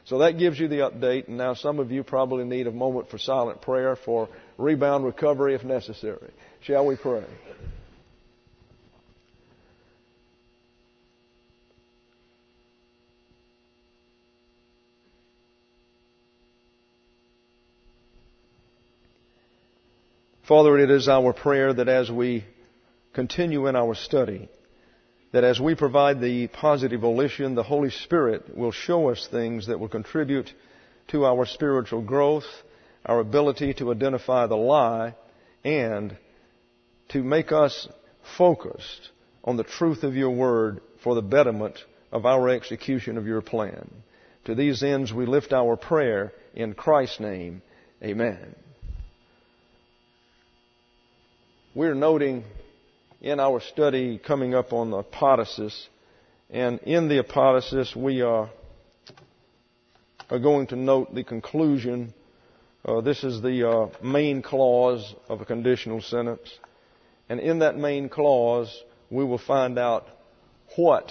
So that gives you the update, and now some of you probably need a moment for silent prayer for rebound recovery if necessary. Shall we pray? Father, it is our prayer that as we continue in our study, that as we provide the positive volition, the Holy Spirit will show us things that will contribute to our spiritual growth, our ability to identify the lie, and to make us focused on the truth of your word for the betterment of our execution of your plan. To these ends we lift our prayer in Christ's name. Amen. We're noting in our study coming up on the apodosis, and in the apodosis we are going to note the conclusion. This is the main clause of a conditional sentence. And in that main clause, we will find out what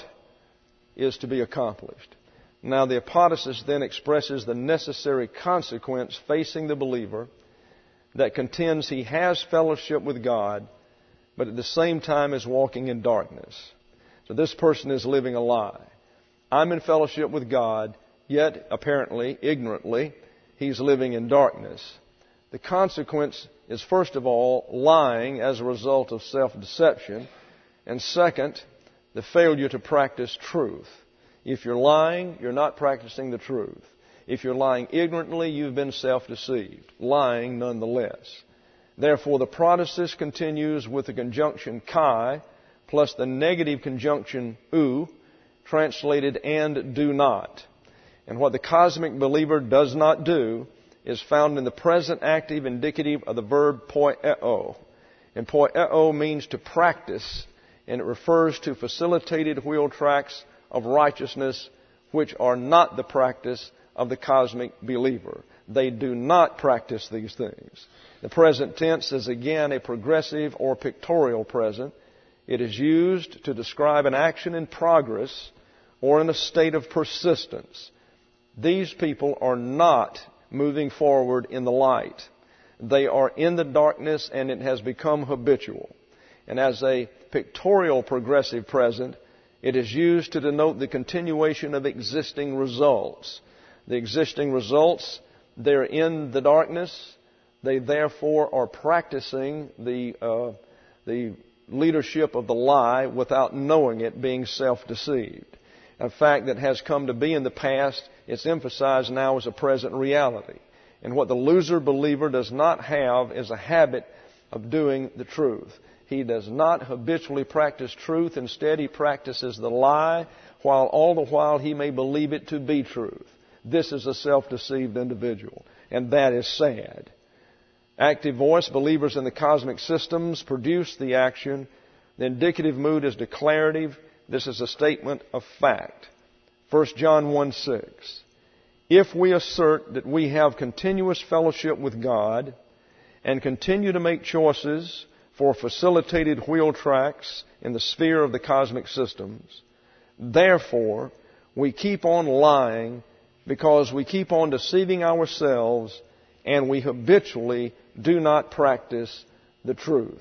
is to be accomplished. Now, the apodosis then expresses the necessary consequence facing the believer that contends he has fellowship with God, but at the same time is walking in darkness. So this person is living a lie. I'm in fellowship with God, yet apparently, ignorantly, he's living in darkness. The consequence is, first of all, lying as a result of self-deception, and second, the failure to practice truth. If you're lying, you're not practicing the truth. If you're lying ignorantly, you've been self-deceived, lying nonetheless. Therefore, the protasis continues with the conjunction kai plus the negative conjunction u, translated and do not. And what the cosmic believer does not do is found in the present active indicative of the verb poieo. And poieo means to practice, and it refers to facilitated wheel tracks of righteousness which are not the practice of the cosmic believer. They do not practice these things. The present tense is again a progressive or pictorial present. It is used to describe an action in progress or in a state of persistence. These people are not moving forward in the light. They are in the darkness, and it has become habitual. And as a pictorial progressive present, it is used to denote the continuation of existing results. The existing results, they're in the darkness. They therefore are practicing the leadership of the lie without knowing it, being self-deceived. A fact that has come to be in the past, it's emphasized now as a present reality. And what the loser believer does not have is a habit of doing the truth. He does not habitually practice truth. Instead, he practices the lie, while all the while he may believe it to be truth. This is a self-deceived individual, and that is sad. Active voice, believers in the cosmic systems produce the action. The indicative mood is declarative. This is a statement of fact. 1 John 1:6. If we assert that we have continuous fellowship with God and continue to make choices for facilitated wheel tracks in the sphere of the cosmic systems, therefore we keep on lying because we keep on deceiving ourselves and we habitually do not practice the truth.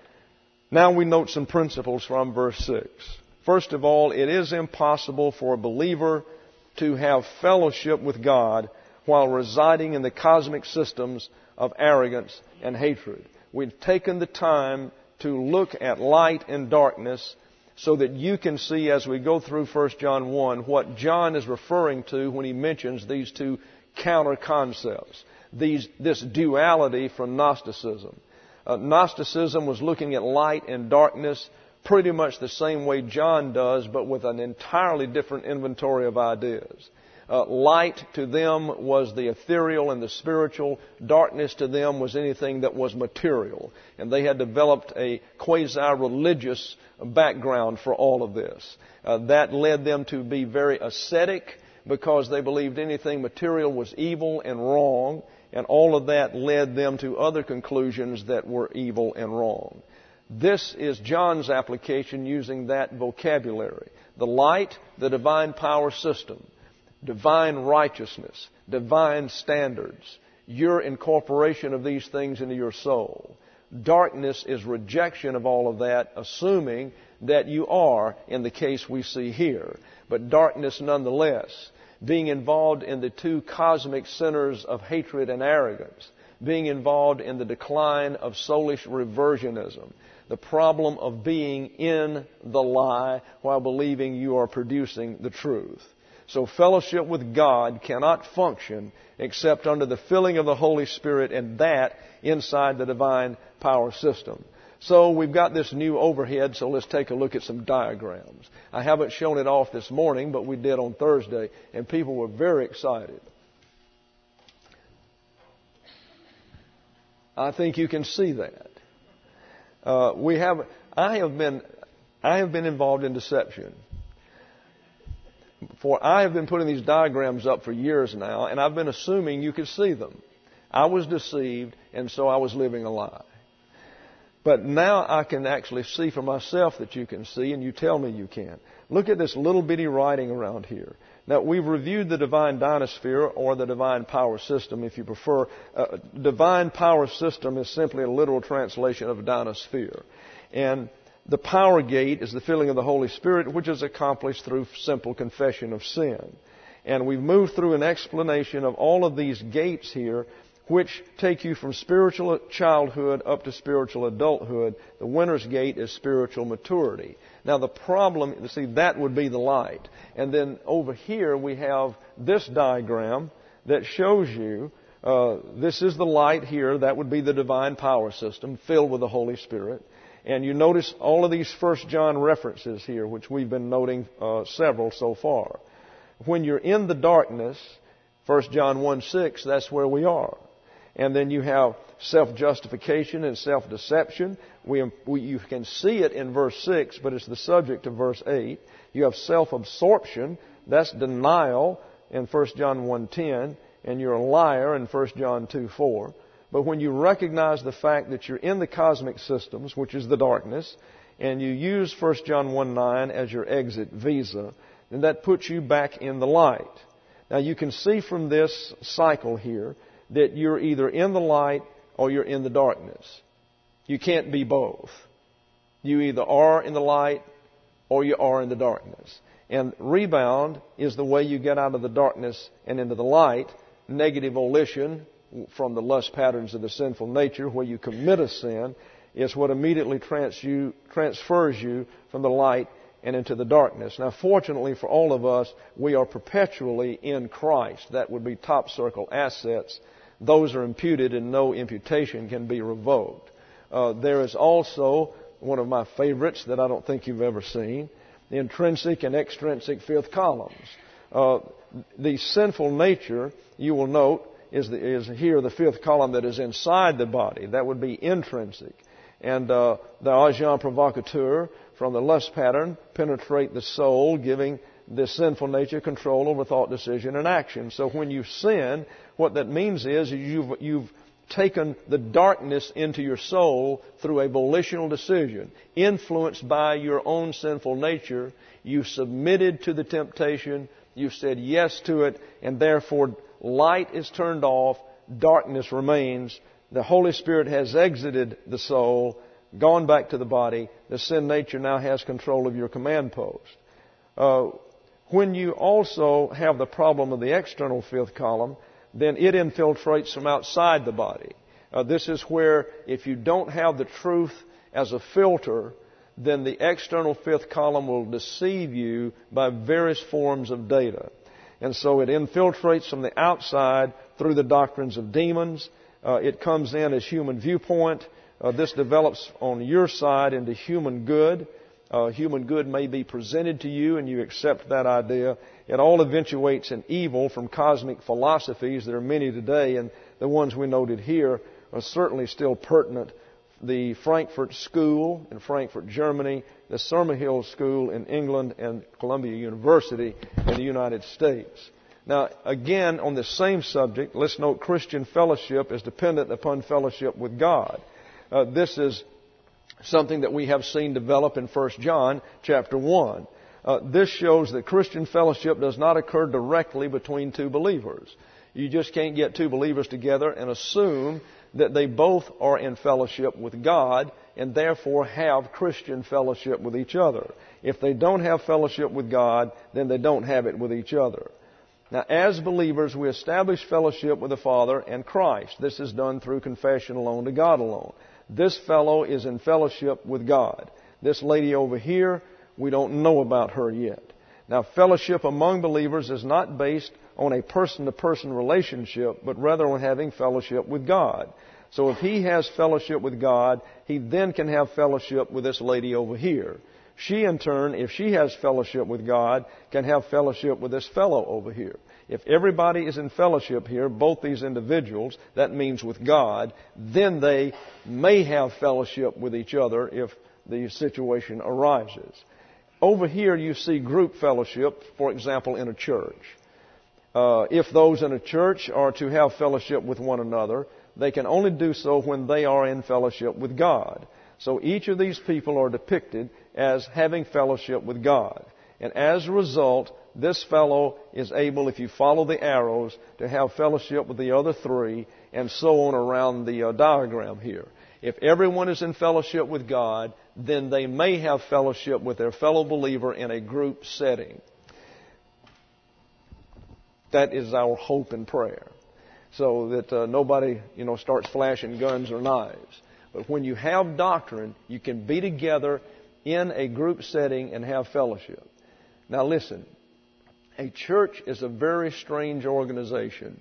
Now we note some principles from verse 6. First of all, it is impossible for a believer to have fellowship with God while residing in the cosmic systems of arrogance and hatred. We've taken the time to look at light and darkness so that you can see as we go through 1 John 1 what John is referring to when he mentions these two counter concepts, this duality from Gnosticism. Gnosticism was looking at light and darkness pretty much the same way John does, but with an entirely different inventory of ideas. Light to them was the ethereal and the spiritual. Darkness to them was anything that was material. And they had developed a quasi-religious background for all of this. That led them to be very ascetic because they believed anything material was evil and wrong. And all of that led them to other conclusions that were evil and wrong. This is John's application using that vocabulary. The light, the divine power system. divine righteousness, divine standards, your incorporation of these things into your soul. Darkness is rejection of all of that, assuming that you are in the case we see here. But darkness nonetheless, being involved in the two cosmic centers of hatred and arrogance, being involved in the decline of soulish reversionism, the problem of being in the lie while believing you are producing the truth. So fellowship with God cannot function except under the filling of the Holy Spirit, and that inside the divine power system. So we've got this new overhead, so let's take a look at some diagrams. I haven't shown it off this morning, but we did on Thursday, and people were very excited. I think you can see that. I have been involved in deception. For I have been putting these diagrams up for years now, and I've been assuming you could see them. I was deceived, and so I was living a lie. But now I can actually see for myself that you can see, and you tell me you can. Look at this little bitty writing around here. Now, we've reviewed the divine dynasphere, or the divine power system, if you prefer. Divine power system is simply a literal translation of dynasphere. And the power gate is the filling of the Holy Spirit, which is accomplished through simple confession of sin. And we've moved through an explanation of all of these gates here, which take you from spiritual childhood up to spiritual adulthood. The winner's gate is spiritual maturity. Now the problem, see, that would be the light. And then over here we have this diagram that shows you, this is the light here, that would be the divine power system filled with the Holy Spirit. And you notice all of these 1 John references here, which we've been noting several so far. When you're in the darkness, 1 John 1:6, that's where we are. And then you have self-justification and self-deception. You can see it in verse 6, but it's the subject of verse 8. You have self-absorption. That's denial in 1 John 1:10. And you're a liar in 1 John 2:4. But when you recognize the fact that you're in the cosmic systems, which is the darkness, and you use 1 John 1:9 as your exit visa, then that puts you back in the light. Now you can see from this cycle here that you're either in the light or you're in the darkness. You can't be both. You either are in the light or you are in the darkness. And rebound is the way you get out of the darkness and into the light. Negative volition from the lust patterns of the sinful nature, where you commit a sin, is what immediately transfers you from the light and into the darkness. Now, fortunately for all of us, we are perpetually in Christ. That would be top circle assets. Those are imputed, and no imputation can be revoked. There is also one of my favorites that I don't think you've ever seen, the intrinsic and extrinsic fifth columns. The sinful nature, you will note, is here the fifth column that is inside the body. That would be intrinsic. And the agent provocateur from the lust pattern penetrate the soul, giving the sinful nature control over thought, decision, and action. So when you sin, what that means is you've taken the darkness into your soul through a volitional decision. Influenced by your own sinful nature, you submitted to the temptation, you said yes to it, and therefore light is turned off, darkness remains. The Holy Spirit has exited the soul, gone back to the body. The sin nature now has control of your command post. When you also have the problem of the external fifth column, then it infiltrates from outside the body. This is where if you don't have the truth as a filter, then the external fifth column will deceive you by various forms of data. And so it infiltrates from the outside through the doctrines of demons. It comes in as human viewpoint. This develops on your side into human good. Human good may be presented to you and you accept that idea. It all eventuates in evil from cosmic philosophies. There are many today, and the ones we noted here are certainly still pertinent. The Frankfurt School in Frankfurt, Germany, the Summerhill School in England, and Columbia University in the United States. Now, again, on the same subject, let's note Christian fellowship is dependent upon fellowship with God. This is something that we have seen develop in 1 John chapter 1. This shows that Christian fellowship does not occur directly between two believers. You just can't get two believers together and assume that they both are in fellowship with God and therefore have Christian fellowship with each other. If they don't have fellowship with God, then they don't have it with each other. Now, as believers, we establish fellowship with the Father and Christ. This is done through confession alone to God alone. This fellow is in fellowship with God. This lady over here, we don't know about her yet. Now, fellowship among believers is not based on a person-to-person relationship, but rather on having fellowship with God. So if he has fellowship with God, he then can have fellowship with this lady over here. She, in turn, if she has fellowship with God, can have fellowship with this fellow over here. If everybody is in fellowship here, both these individuals, that means with God, then they may have fellowship with each other if the situation arises. Over here you see group fellowship, for example, in a church. If those in a church are to have fellowship with one another, they can only do so when they are in fellowship with God. So each of these people are depicted as having fellowship with God. And as a result, this fellow is able, if you follow the arrows, to have fellowship with the other three, and so on around the diagram here. If everyone is in fellowship with God, then they may have fellowship with their fellow believer in a group setting. That is our hope and prayer. So that nobody, starts flashing guns or knives. But when you have doctrine, you can be together in a group setting and have fellowship. Now listen, a church is a very strange organization.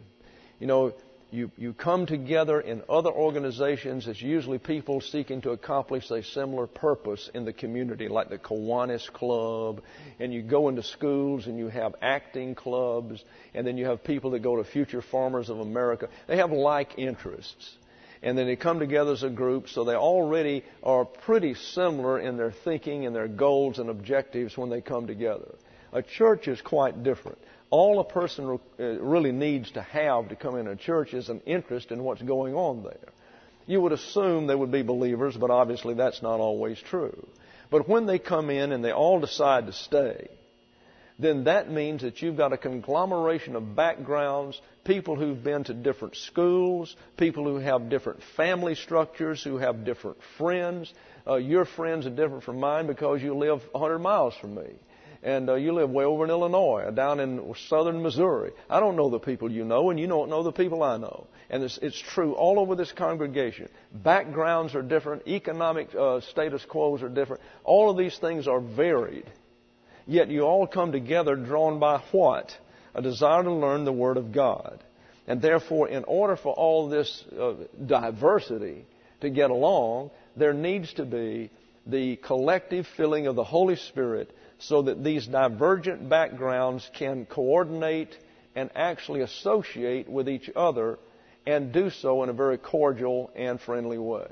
You come together in other organizations. It's usually people seeking to accomplish a similar purpose in the community, like the Kiwanis Club. And you go into schools and you have acting clubs. And then you have people that go to Future Farmers of America. They have like interests. And then they come together as a group, so they already are pretty similar in their thinking and their goals and objectives when they come together. A church is quite different. All a person really needs to have to come in a church is an interest in what's going on there. You would assume they would be believers, but obviously that's not always true. But when they come in and they all decide to stay, then that means that you've got a conglomeration of backgrounds, people who've been to different schools, people who have different family structures, who have different friends. Your friends are different from mine because you live 100 miles from me. And you live way over in Illinois, down in southern Missouri. I don't know the people you know, and you don't know the people I know. And it's true all over this congregation. Backgrounds are different. Economic status quos are different. All of these things are varied. Yet you all come together drawn by what? A desire to learn the Word of God. And therefore, in order for all this diversity to get along, there needs to be the collective filling of the Holy Spirit so that these divergent backgrounds can coordinate and actually associate with each other and do so in a very cordial and friendly way.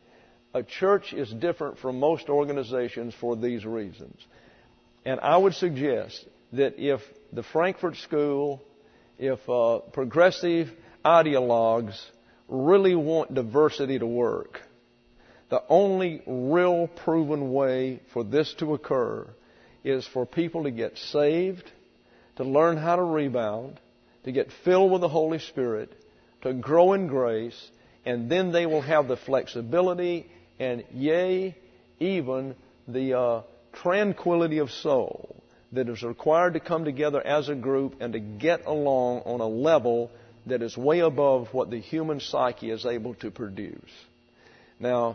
A church is different from most organizations for these reasons. And I would suggest that if the Frankfurt School, if progressive ideologues really want diversity to work, the only real proven way for this to occur is for people to get saved, to learn how to rebound, to get filled with the Holy Spirit, to grow in grace, and then they will have the flexibility and, yea, even the tranquility of soul that is required to come together as a group and to get along on a level that is way above what the human psyche is able to produce. Now,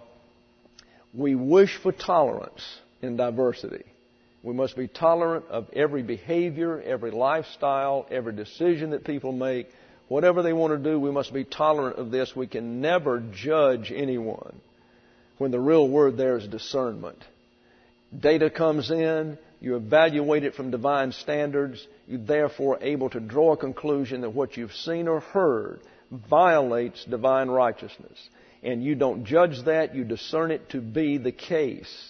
we wish for tolerance in diversity. We must be tolerant of every behavior, every lifestyle, every decision that people make. Whatever they want to do, we must be tolerant of this. We can never judge anyone when the real word there is discernment. Data comes in, you evaluate it from divine standards, you're therefore able to draw a conclusion that what you've seen or heard violates divine righteousness. And you don't judge that, you discern it to be the case.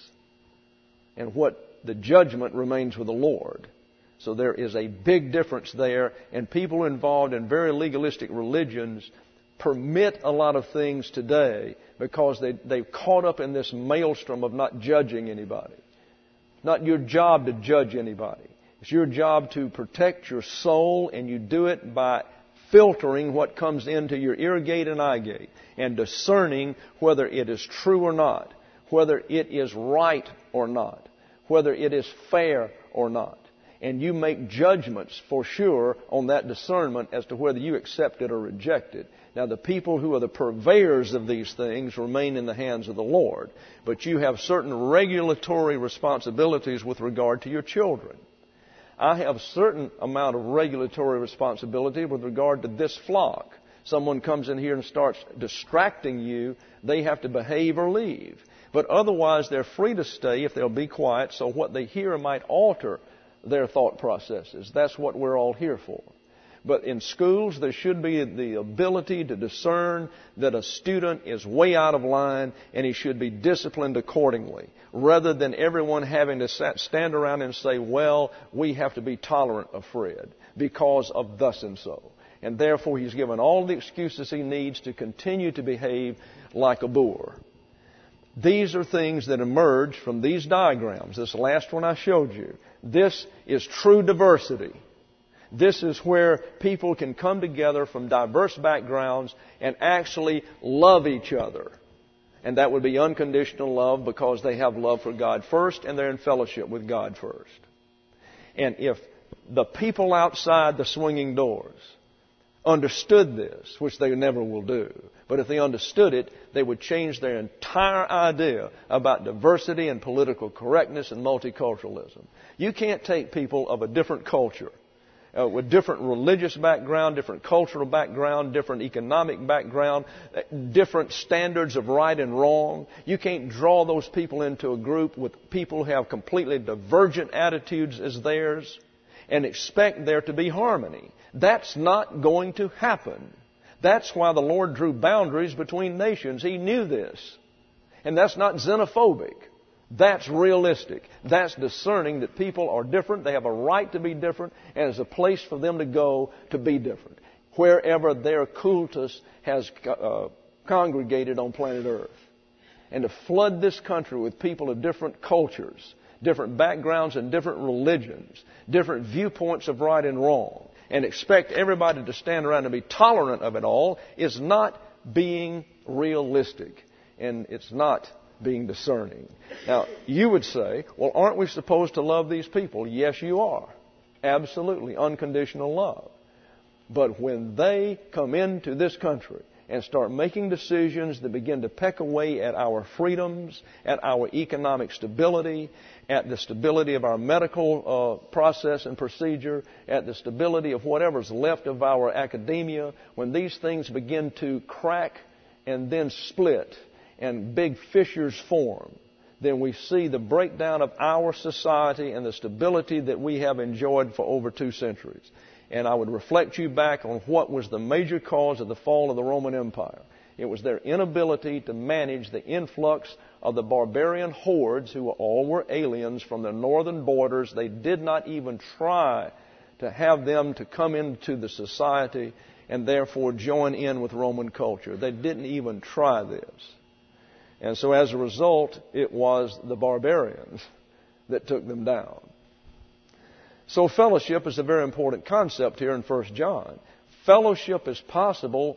And what the judgment remains with the Lord. So there is a big difference there, and people involved in very legalistic religions permit a lot of things today because they've caught up in this maelstrom of not judging anybody. not your job to judge anybody. It's your job to protect your soul, and you do it by filtering what comes into your ear gate and eye gate and discerning whether it is true or not, whether it is right or not, whether it is fair or not. And you make judgments for sure on that discernment as to whether you accept it or reject it. Now, the people who are the purveyors of these things remain in the hands of the Lord, but you have certain regulatory responsibilities with regard to your children. I have a certain amount of regulatory responsibility with regard to this flock. Someone comes in here and starts distracting you, they have to behave or leave. But otherwise, they're free to stay if they'll be quiet, so what they hear might alter their thought processes. That's what we're all here for. But in schools, there should be the ability to discern that a student is way out of line and he should be disciplined accordingly, rather than everyone having to stand around and say, well, we have to be tolerant of Fred because of thus and so. And therefore, he's given all the excuses he needs to continue to behave like a boor. These are things that emerge from these diagrams. This last one I showed you. This is true diversity. This is where people can come together from diverse backgrounds and actually love each other. And that would be unconditional love because they have love for God first and they're in fellowship with God first. And if the people outside the swinging doors understood this, which they never will do, but if they understood it, they would change their entire idea about diversity and political correctness and multiculturalism. You can't take people of a different culture, with different religious background, different cultural background, different economic background, different standards of right and wrong. You can't draw those people into a group with people who have completely divergent attitudes as theirs and expect there to be harmony. That's not going to happen. That's why the Lord drew boundaries between nations. He knew this. And that's not xenophobic. That's realistic. That's discerning that people are different. They have a right to be different, and there's a place for them to go to be different, wherever their cultus has congregated on planet Earth. And to flood this country with people of different cultures, different backgrounds and different religions, different viewpoints of right and wrong, and expect everybody to stand around and be tolerant of it all is not being realistic, and it's not being discerning. Now, you would say, well, aren't we supposed to love these people? Yes, you are. Absolutely. Unconditional love. But when they come into this country and start making decisions that begin to peck away at our freedoms, at our economic stability, at the stability of our medical process and procedure, at the stability of whatever's left of our academia, when these things begin to crack and then split, and big fissures form, then we see the breakdown of our society and the stability that we have enjoyed for over 2 centuries. And I would reflect you back on what was the major cause of the fall of the Roman Empire. It was their inability to manage the influx of the barbarian hordes who all were aliens from the northern borders. They did not even try to have them to come into the society and therefore join in with Roman culture. They didn't even try this. And so as a result, it was the barbarians that took them down. So fellowship is a very important concept here in 1 John. Fellowship is possible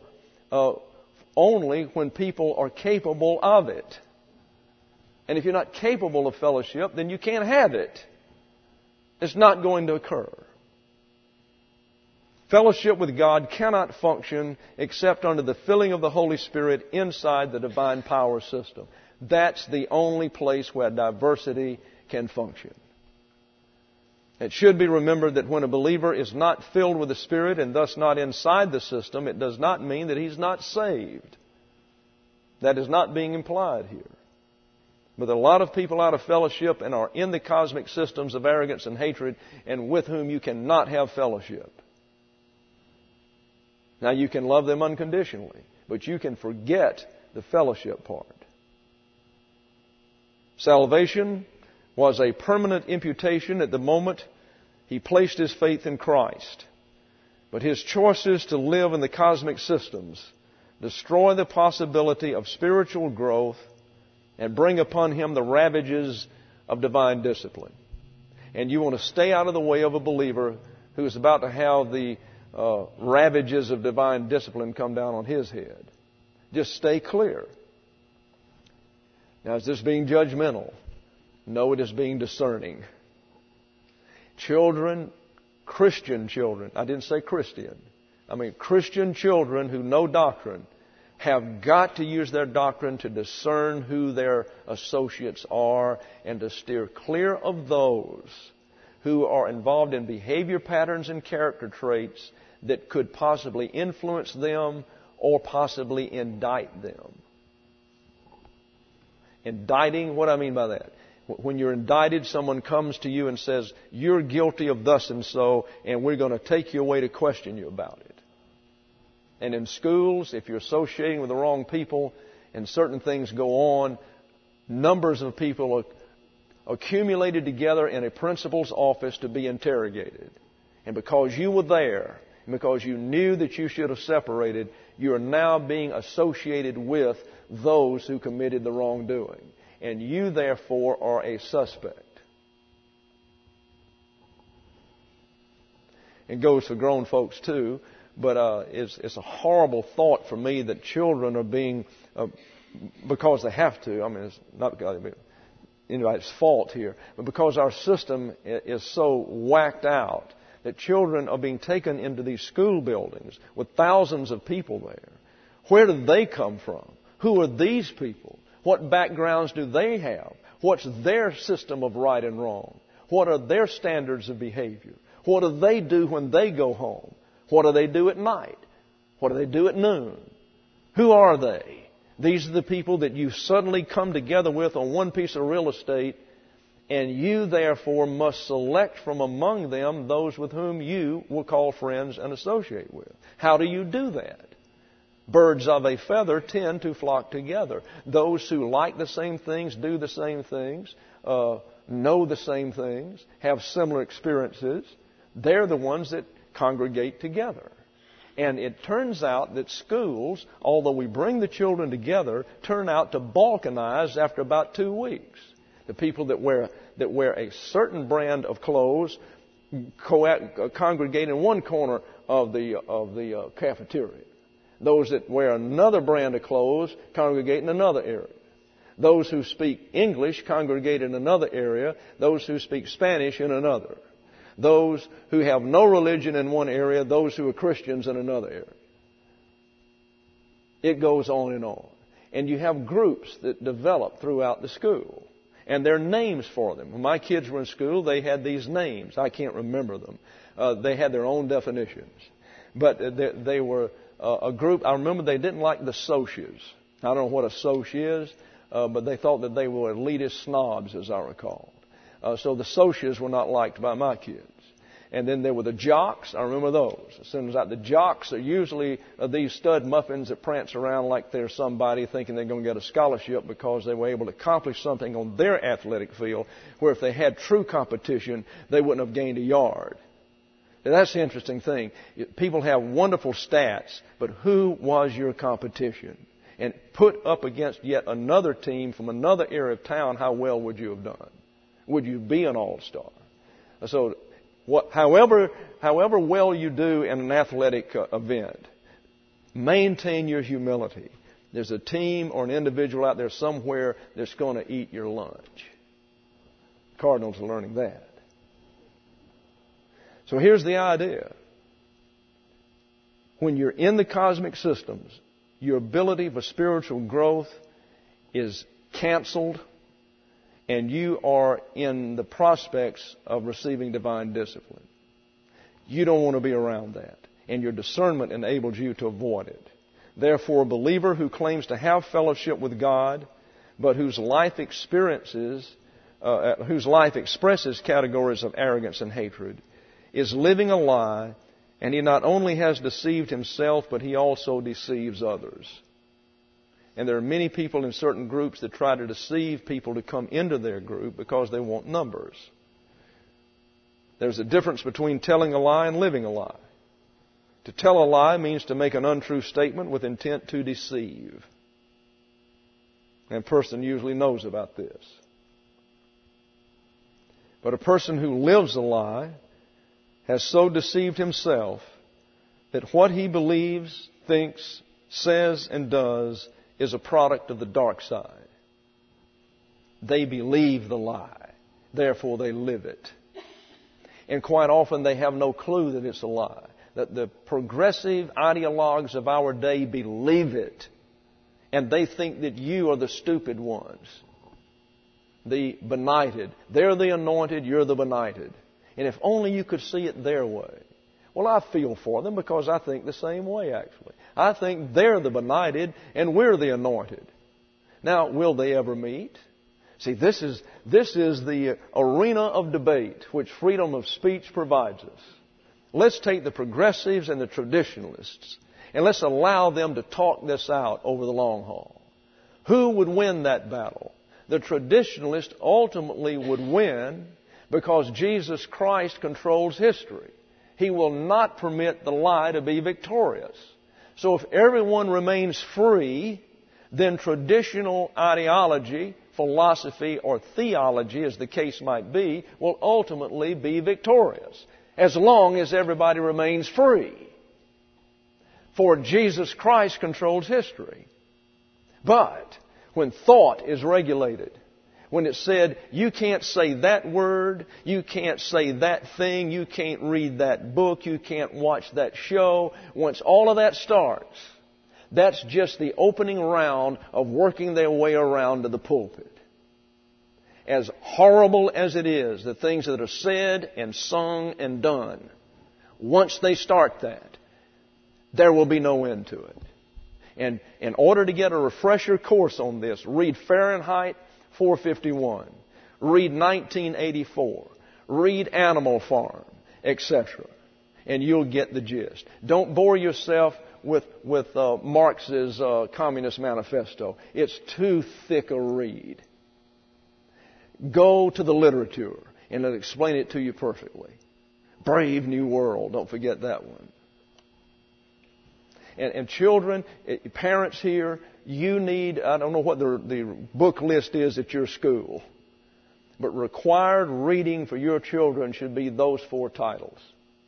only when people are capable of it. And if you're not capable of fellowship, then you can't have it. It's not going to occur. Fellowship with God cannot function except under the filling of the Holy Spirit inside the divine power system. That's the only place where diversity can function. It should be remembered that when a believer is not filled with the Spirit and thus not inside the system, it does not mean that he's not saved. That is not being implied here. But there are a lot of people out of fellowship and are in the cosmic systems of arrogance and hatred, and with whom you cannot have fellowship. Now, you can love them unconditionally, but you can forget the fellowship part. Salvation was a permanent imputation at the moment he placed his faith in Christ. But his choices to live in the cosmic systems destroy the possibility of spiritual growth and bring upon him the ravages of divine discipline. and you want to stay out of the way of a believer who is about to have the ravages of divine discipline come down on his head. Just stay clear. Now, is this being judgmental? No, it is being discerning. Children, Christian children, I didn't say Christian. I mean Christian children who know doctrine have got to use their doctrine to discern who their associates are and to steer clear of those who are involved in behavior patterns and character traits that could possibly influence them or possibly indict them. Indicting, what do I mean by that? When you're indicted, someone comes to you and says, you're guilty of thus and so, and we're going to take you away to question you about it. And in schools, if you're associating with the wrong people and certain things go on, numbers of people are accumulated together in a principal's office to be interrogated. And because you were there, and because you knew that you should have separated, you are now being associated with those who committed the wrongdoing. And you, therefore, are a suspect. It goes for grown folks, too. But it's a horrible thought for me that children are being, because they have to, I mean, it's not anybody's fault here, but because our system is so whacked out that children are being taken into these school buildings with thousands of people there. Where do they come from? Who are these people? What backgrounds do they have? What's their system of right and wrong? What are their standards of behavior? What do they do when they go home? What do they do at night? What do they do at noon? Who are they? These are the people that you suddenly come together with on one piece of real estate, and you therefore must select from among them those with whom you will call friends and associate with. How do you do that? Birds of a feather tend to flock together. Those who like the same things, do the same things, know the same things, have similar experiences, they're the ones that congregate together. And it turns out that schools, although we bring the children together, turn out to balkanize after about 2 weeks. The people that wear a certain brand of clothes congregate in one corner of the cafeteria. Those that wear another brand of clothes congregate in another area. Those who speak English congregate in another area. Those who speak Spanish in another. Those who have no religion in one area, those who are Christians in another area. It goes on and on. And you have groups that develop throughout the school. And there are names for them. When my kids were in school, they had these names. I can't remember them. They had their own definitions. But they were a group. I remember they didn't like the socias. I don't know what a soc is, but they thought that they were elitist snobs, as I recall. So the socias were not liked by my kids. And then there were the jocks. I remember those. As soon as the jocks are usually these stud muffins that prance around like they're somebody thinking they're going to get a scholarship because they were able to accomplish something on their athletic field, where if they had true competition, they wouldn't have gained a yard. Now, that's the interesting thing. People have wonderful stats, but who was your competition? And put up against yet another team from another area of town, how well would you have done? Would you be an all-star? So, however well you do in an athletic event, maintain your humility. There's a team or an individual out there somewhere that's going to eat your lunch. Cardinals are learning that. So here's the idea. When you're in the cosmic systems, your ability for spiritual growth is canceled, and you are in the prospects of receiving divine discipline. You don't want to be around that, and your discernment enables you to avoid it. Therefore, a believer who claims to have fellowship with God, but whose life expresses categories of arrogance and hatred, is living a lie, and he not only has deceived himself, but he also deceives others. And there are many people in certain groups that try to deceive people to come into their group because they want numbers. There's a difference between telling a lie and living a lie. To tell a lie means to make an untrue statement with intent to deceive. And a person usually knows about this. But a person who lives a lie has so deceived himself that what he believes, thinks, says, and does is a product of the dark side. They believe the lie, therefore they live it. And quite often they have no clue that it's a lie. That the progressive ideologues of our day believe it. And they think that you are the stupid ones. The benighted. They're the anointed, you're the benighted. And if only you could see it their way. Well, I feel for them because I think the same way, actually. I think they're the benighted and we're the anointed. Now, will they ever meet? See, this is the arena of debate which freedom of speech provides us. Let's take the progressives and the traditionalists and let's allow them to talk this out over the long haul. Who would win that battle? The traditionalist ultimately would win because Jesus Christ controls history. He will not permit the lie to be victorious. So if everyone remains free, then traditional ideology, philosophy, or theology, as the case might be, will ultimately be victorious, as long as everybody remains free. For Jesus Christ controls history. But when thought is regulated, when it's said, you can't say that word, you can't say that thing, you can't read that book, you can't watch that show, once all of that starts, that's just the opening round of working their way around to the pulpit. As horrible as it is, the things that are said and sung and done, once they start that, there will be no end to it. And in order to get a refresher course on this, read Fahrenheit 451, read 1984, read Animal Farm, etc. And you'll get the gist. Don't bore yourself with Marx's Communist Manifesto. It's too thick a read. Go to the literature and it'll explain it to you perfectly. Brave New World, don't forget that one. And children, parents here, you need, I don't know what the book list is at your school, but required reading for your children should be those 4 titles.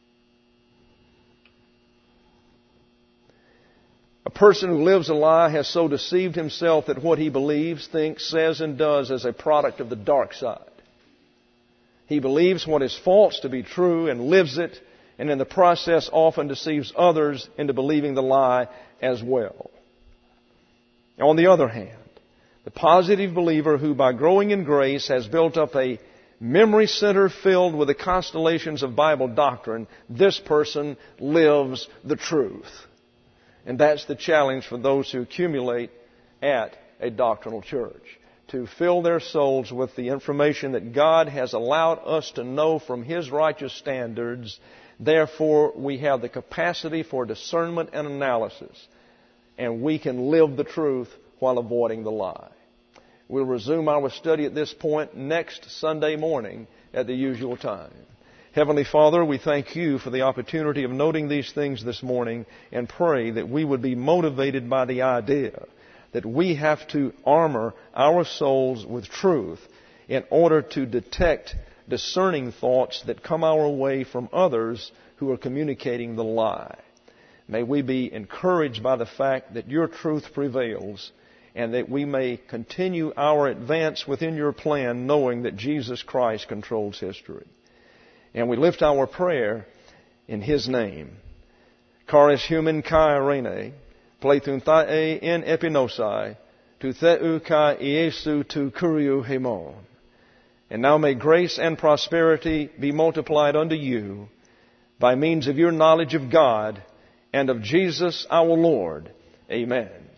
A person who lives a lie has so deceived himself that what he believes, thinks, says, and does is a product of the dark side. He believes what is false to be true and lives it, and in the process often deceives others into believing the lie as well. On the other hand, the positive believer who by growing in grace has built up a memory center filled with the constellations of Bible doctrine, this person lives the truth. And that's the challenge for those who accumulate at a doctrinal church, to fill their souls with the information that God has allowed us to know from His righteous standards. Therefore, we have the capacity for discernment and analysis, and we can live the truth while avoiding the lie. We'll resume our study at this point next Sunday morning at the usual time. Heavenly Father, we thank You for the opportunity of noting these things this morning and pray that we would be motivated by the idea that we have to armor our souls with truth in order to detect discerning thoughts that come our way from others who are communicating the lie. May we be encouraged by the fact that Your truth prevails, and that we may continue our advance within Your plan, knowing that Jesus Christ controls history. And we lift our prayer in His name. Charis human kai rene, pleithun thae in epinosai, tu theu kai Iesu tu kuriu hemon. And now may grace and prosperity be multiplied unto you by means of your knowledge of God and of Jesus our Lord. Amen.